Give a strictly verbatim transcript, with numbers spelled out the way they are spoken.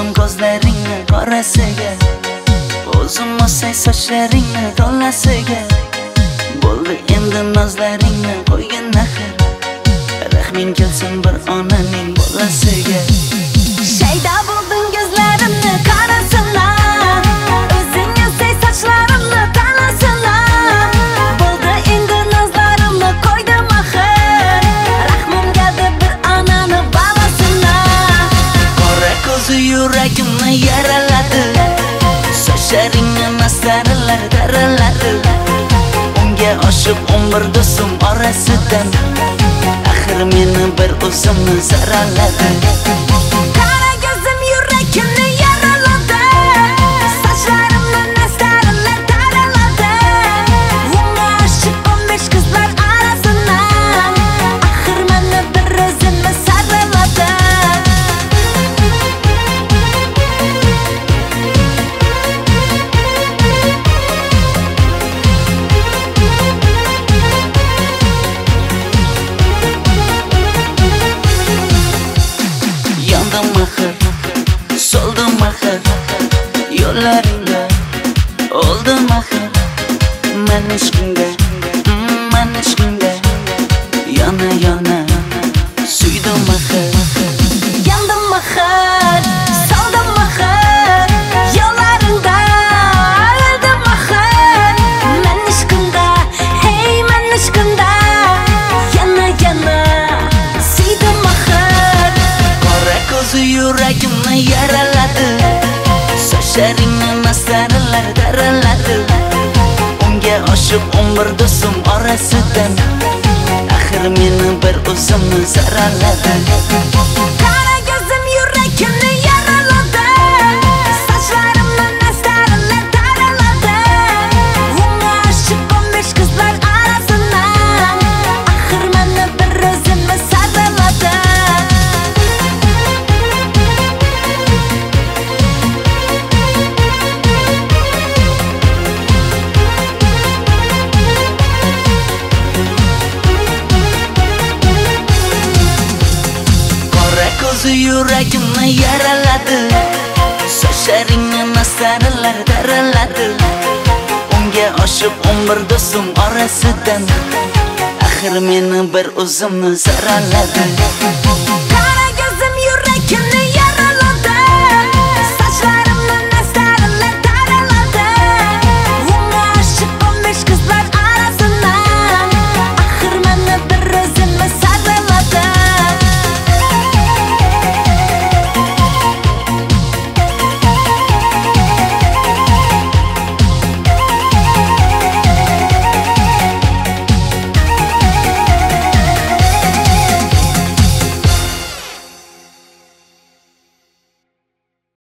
Soldim ko'zlaringni qorasiga, o'zim olsay sochlaringni to'lasiga. Bo'ldi endi nozlaringni qo'ygan axir, rahming kelsin bir onaning bolasiga. Shayda bo'lding ko'zlarimni qarasana, o'zing olsay sochlarimni to'lasana. Bo'ldi endi nozlarimni qo'ydim axir, rahmim keldi bir onaning bolasina. Qora ko'zi yuragimni yaraladi, sochlaringni mastarlar daraladi. Unga oshiq o'n bir do'stim orasidan, axir meni bir o'zimni zaraladi. Qara ko'zim yuragimni yaraladi, sochlarimni mastarlar daraladi. Unga oshiq o'n besh qizlar orasidan, axir meni bir o'zimni zaraladi. Soldim axir yo'llaringga, oldim axir men ishqingga, men ishqingga. Yana yana suydim axir, Yandım axir, soldim axir yo'llaringda, oldim axir men ishqingda, hey men ishqingda. Yana yana suydim axir. qora ko'zi yuragimni yaraladi, sochlaringni mastarlar daraladi. Unga oshiq o'n bir do'stim orasidan, axir meni bir o'zimni zaraladi. Qara ko'zim yuragimni yaraladi, sochlarimni mastarlar daraladi. Unga oshiq o'n besh qizlar orasidan, axir meni bir o'zimni zaraladi. Ko'zi yuragimni yaraladi, sochlaringni mastarlar daraladi. Unga oshiq o'n bir do'stim orasidan, axir meni bir o'zimni zaraladi.